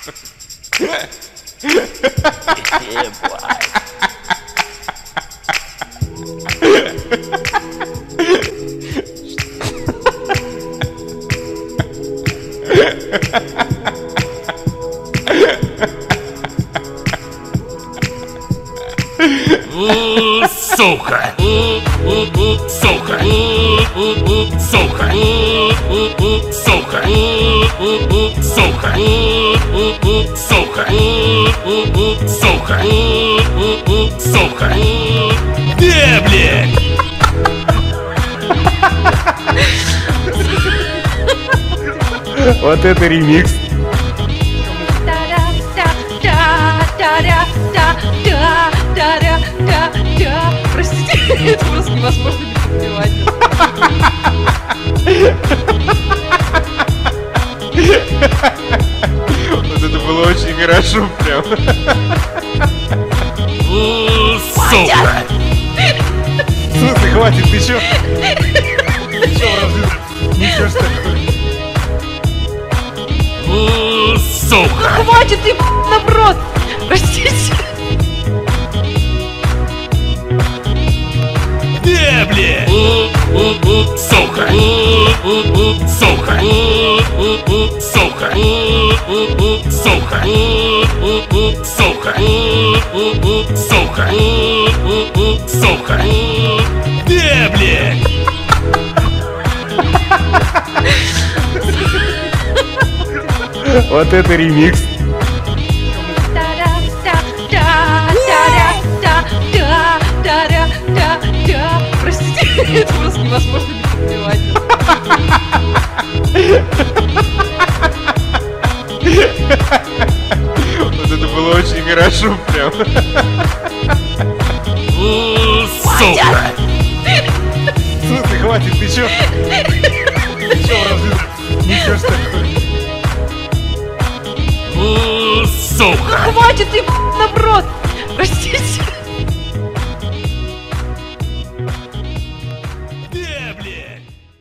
Сука! Сука! Сука! Сука! Сука! Сука! Сука! Сука! Где, блядь? Вот это ремикс. Простите, это просто невозможно не подпевать. Вот это было очень хорошо прям. Сука! В смысле, хватит, ты чё? Ты чё, разве? Ничего ж такое. Сука! Хватит, ты наоборот! Простите. Где, блядь? Сука! Сука! Сука! Сука! Сука! Сука! Сука! Где, блядь? Вот это ремикс. Простите, это просто невозможно не подпевать. Вот это было очень хорошо прям. Сука! В смысле, хватит, ты чё? Ты чё, разве? Ничего ж такое. Сука! Хватит, ты наоборот! Простите.